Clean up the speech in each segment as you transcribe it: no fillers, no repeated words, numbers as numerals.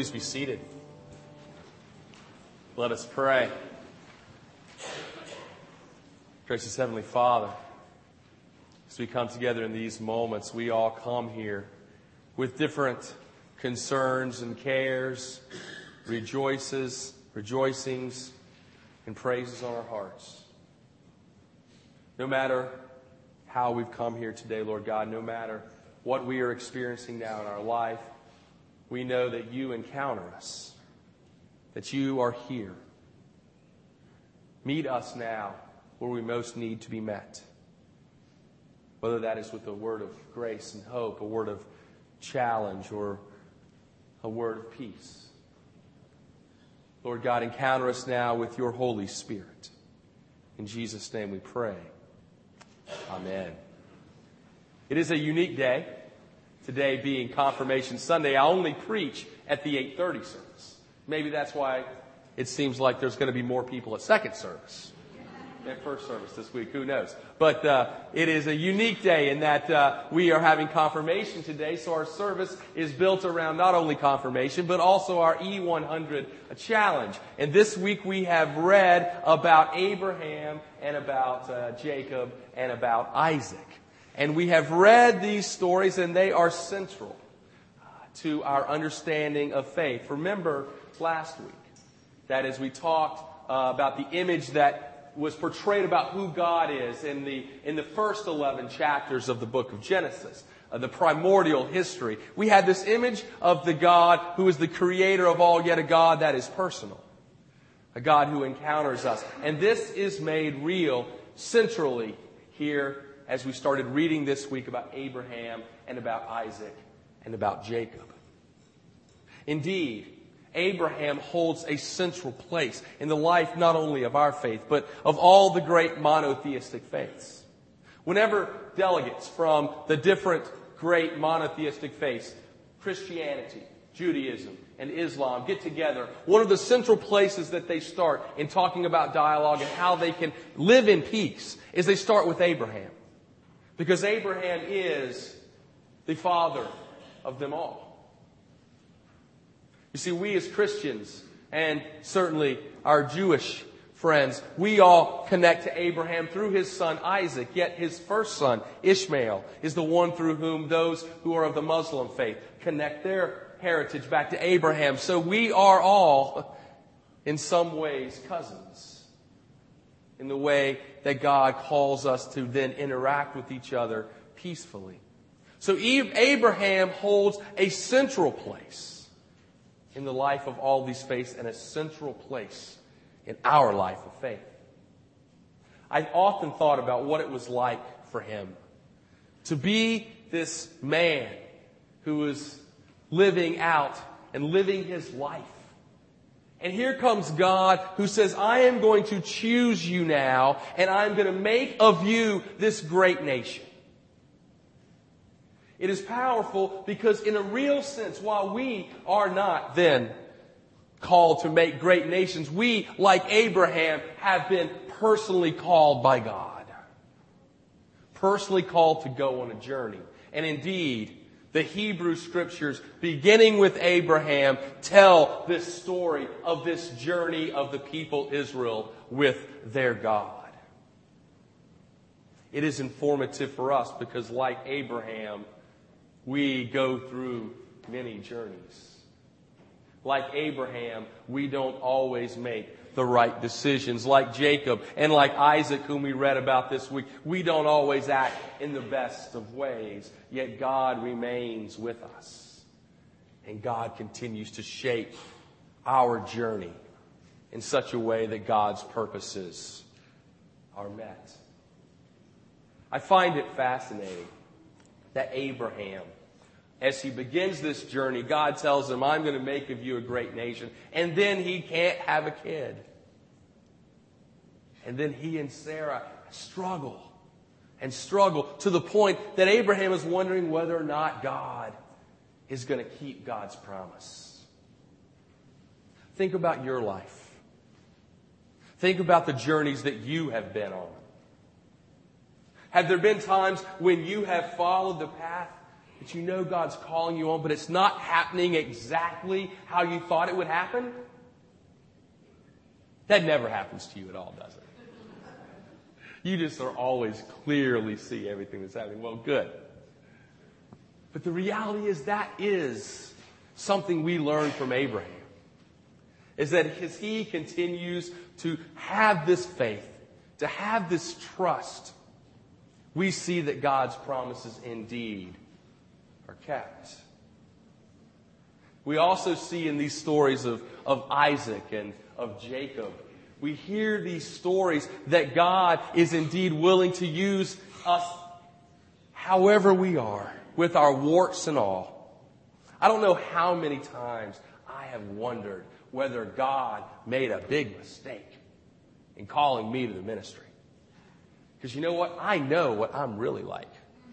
Please be seated. Let us pray. Gracious Heavenly Father, as we come together in these moments, we all come here with different concerns and cares, rejoicings, and praises on our hearts. No matter how we've come here today, Lord God, no matter what we are experiencing now in our life, we know that you encounter us, that you are here. Meet us now where we most need to be met. Whether that is with a word of grace and hope, a word of challenge, or a word of peace. Lord God, encounter us now with your Holy Spirit. In Jesus' name we pray. Amen. It is a unique day. Today being Confirmation Sunday. I only preach at the 8:30 service. Maybe that's why it seems like there's going to be more people at second service than first service this week. Who knows? But it is a unique day in that we are having confirmation today. So our service is built around not only confirmation, but also our E100 challenge. And this week we have read about Abraham and about Jacob and about Isaac. And we have read these stories, and they are central to our understanding of faith. Remember last week that as we talked about the image that was portrayed about who God is in the first 11 chapters of the book of Genesis, the primordial history, we had this image of the God who is the creator of all, yet a God that is personal, a God who encounters us. And this is made real centrally here as we started reading this week about Abraham and about Isaac and about Jacob. Indeed, Abraham holds a central place in the life not only of our faith, but of all the great monotheistic faiths. Whenever delegates from the different great monotheistic faiths, Christianity, Judaism, and Islam get together, one of the central places that they start in talking about dialogue and how they can live in peace is they start with Abraham. Because Abraham is the father of them all. You see, we as Christians, and certainly our Jewish friends, we all connect to Abraham through his son Isaac, yet his first son, Ishmael, is the one through whom those who are of the Muslim faith connect their heritage back to Abraham. So we are all, in some ways, cousins, in the way that God calls us to then interact with each other peacefully. So Abraham holds a central place in the life of all these faiths and a central place in our life of faith. I've often thought about what it was like for him to be this man who was living out and living his life. And here comes God who says, I am going to choose you now, and I'm going to make of you this great nation. It is powerful because in a real sense, while we are not then called to make great nations, we, like Abraham, have been personally called by God. Personally called to go on a journey. And indeed, the Hebrew Scriptures, beginning with Abraham, tell this story of this journey of the people Israel with their God. It is informative for us because, like Abraham, we go through many journeys. Like Abraham, we don't always make the right decisions. Like Jacob and like Isaac, whom we read about this week, we don't always act in the best of ways. Yet God remains with us. And God continues to shape our journey in such a way that God's purposes are met. I find it fascinating that Abraham, as he begins this journey, God tells him, I'm going to make of you a great nation. And then he can't have a kid. And then he and Sarah struggle to the point that Abraham is wondering whether or not God is going to keep God's promise. Think about your life. Think about the journeys that you have been on. Have there been times when you have followed the path that you know God's calling you on, but it's not happening exactly how you thought it would happen? That never happens to you at all, does it? You just are always clearly see everything that's happening. Well, good. But the reality is that is something we learn from Abraham. Is that as he continues to have this faith, to have this trust, we see that God's promises indeed are kept. We also see in these stories of Isaac and of Jacob, we hear these stories that God is indeed willing to use us however we are, with our warts and all. I don't know how many times I have wondered whether God made a big mistake in calling me to the ministry. Because you know what? I know what I'm really like.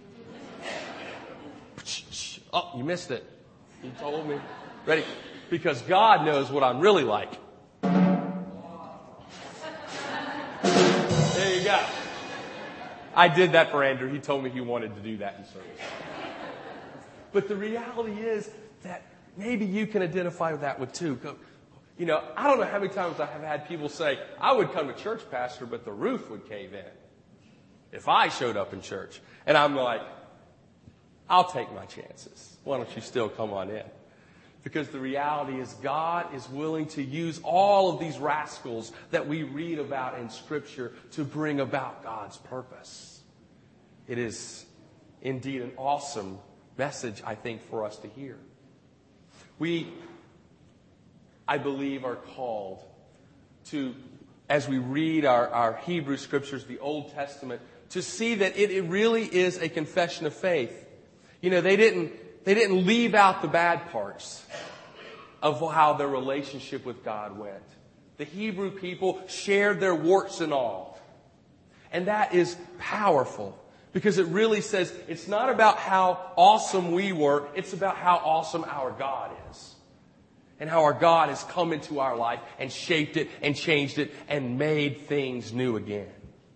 Oh, you missed it. You told me. Ready? Because God knows what I'm really like. There you go. I did that for Andrew. He told me he wanted to do that in service. But the reality is that maybe you can identify with that too. You know, I don't know how many times I have had people say, I would come to church, Pastor, but the roof would cave in if I showed up in church. And I'm like, I'll take my chances. Why don't you still come on in? Because the reality is God is willing to use all of these rascals that we read about in Scripture to bring about God's purpose. It is indeed an awesome message, I think, for us to hear. We, I believe, are called to, as we read our Hebrew Scriptures, the Old Testament, to see that it really is a confession of faith. You know, they didn't leave out the bad parts of how their relationship with God went. The Hebrew people shared their warts and all. And that is powerful because it really says it's not about how awesome we were, it's about how awesome our God is. And how our God has come into our life and shaped it and changed it and made things new again.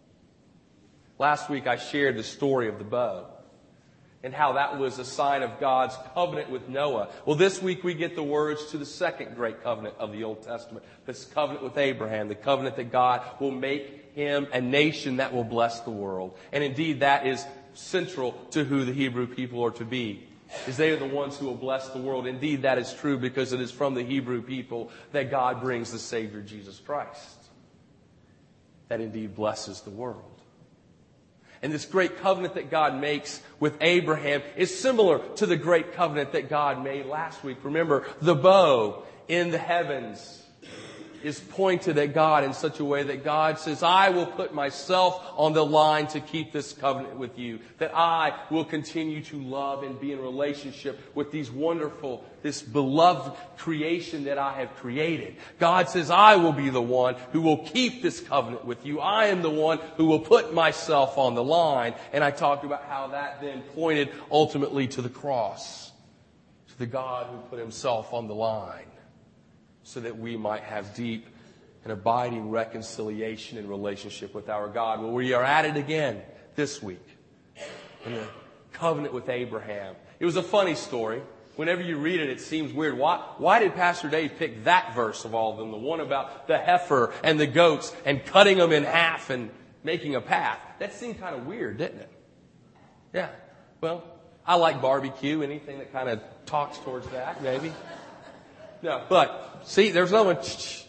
Last week I shared the story of the bow and how that was a sign of God's covenant with Noah. Well, this week we get the words to the second great covenant of the Old Testament. This covenant with Abraham, the covenant that God will make him a nation that will bless the world. And indeed that is central to who the Hebrew people are to be. Is they are the ones who will bless the world. Indeed, that is true because it is from the Hebrew people that God brings the Savior, Jesus Christ. That indeed blesses the world. And this great covenant that God makes with Abraham is similar to the great covenant that God made last week. Remember, the bow in the heavens is pointed at God in such a way that God says, I will put myself on the line to keep this covenant with you. That I will continue to love and be in relationship with these wonderful, this beloved creation that I have created. God says, I will be the one who will keep this covenant with you. I am the one who will put myself on the line. And I talked about how that then pointed ultimately to the cross. To the God who put himself on the line. So that we might have deep and abiding reconciliation and relationship with our God. Well, we are at it again this week in the covenant with Abraham. It was a funny story. Whenever you read it, it seems weird. Why did Pastor Dave pick that verse of all of them? The one about the heifer and the goats and cutting them in half and making a path. That seemed kind of weird, didn't it? Yeah. Well, I like barbecue. Anything that kind of talks towards that, maybe. No, but, see, there's no one. See,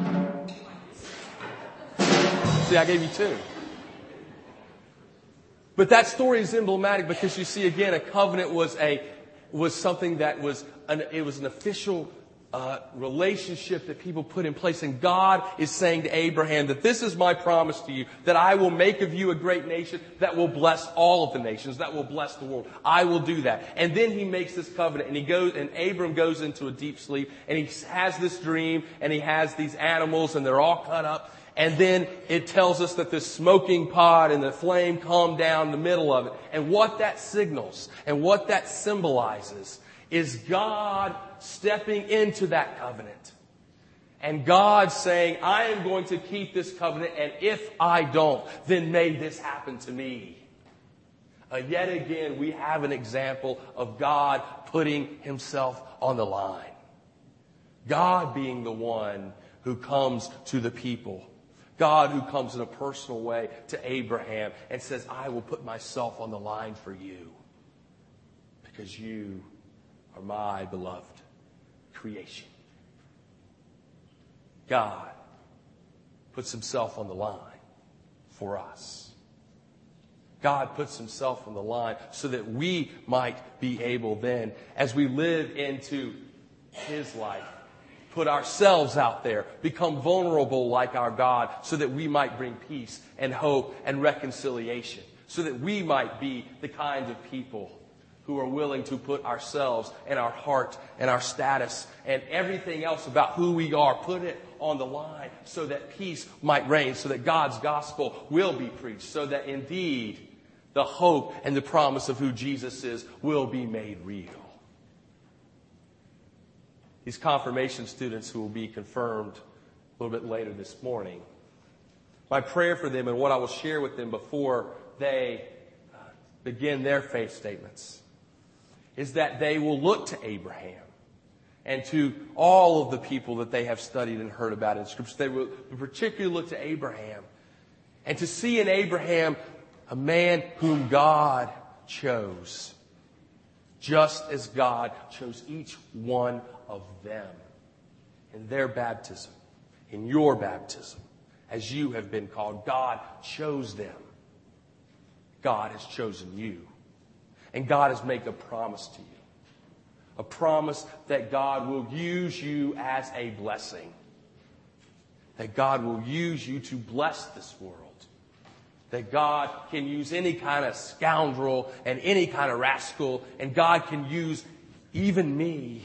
I gave you two. But that story is emblematic because you see, again, a covenant was something that was an official relationship that people put in place. And God is saying to Abraham that this is my promise to you, that I will make of you a great nation that will bless all of the nations, that will bless the world. I will do that. And then he makes this covenant and Abram goes into a deep sleep and he has this dream and he has these animals and they're all cut up. And then it tells us that this smoking pot and the flame come down the middle of it. And what that signals and what that symbolizes is God stepping into that covenant. And God saying, I am going to keep this covenant, and if I don't, then may this happen to me. Yet again, we have an example of God putting himself on the line. God being the one who comes to the people. God who comes in a personal way to Abraham and says, I will put myself on the line for you because you are my beloved creation. God puts himself on the line for us. God puts himself on the line so that we might be able then, as we live into his life, put ourselves out there, become vulnerable like our God, so that we might bring peace and hope and reconciliation, so that we might be the kind of people who are willing to put ourselves and our heart and our status and everything else about who we are, put it on the line so that peace might reign, so that God's gospel will be preached, so that indeed the hope and the promise of who Jesus is will be made real. These confirmation students who will be confirmed a little bit later this morning, my prayer for them and what I will share with them before they begin their faith statements is that they will look to Abraham and to all of the people that they have studied and heard about in Scripture. They will particularly look to Abraham and to see in Abraham a man whom God chose, just as God chose each one of them in their baptism, in your baptism, as you have been called. God chose them. God has chosen you. And God has made a promise to you. A promise that God will use you as a blessing. That God will use you to bless this world. That God can use any kind of scoundrel and any kind of rascal. And God can use even me.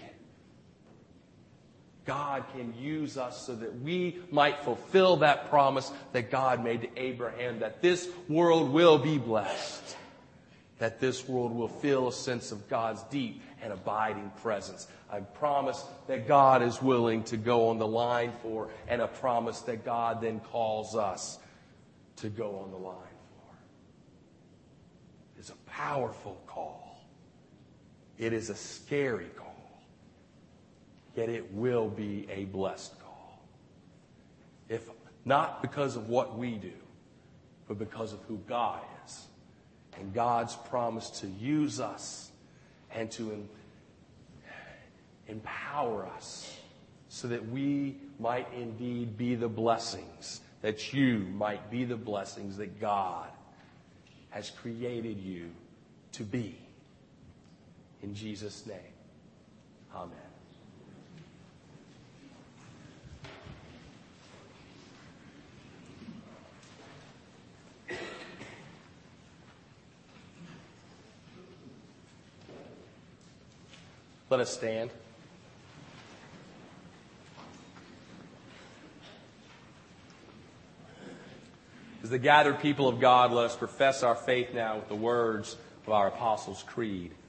God can use us so that we might fulfill that promise that God made to Abraham. That this world will be blessed. That this world will feel a sense of God's deep and abiding presence. A promise that God is willing to go on the line for, and a promise that God then calls us to go on the line for. It's a powerful call. It is a scary call. Yet it will be a blessed call. If not because of what we do, but because of who God is. And God's promise to use us and to empower us so that we might indeed be the blessings, that you might be the blessings that God has created you to be. In Jesus' name, amen. Let us stand. As the gathered people of God, let us profess our faith now with the words of our Apostles' Creed.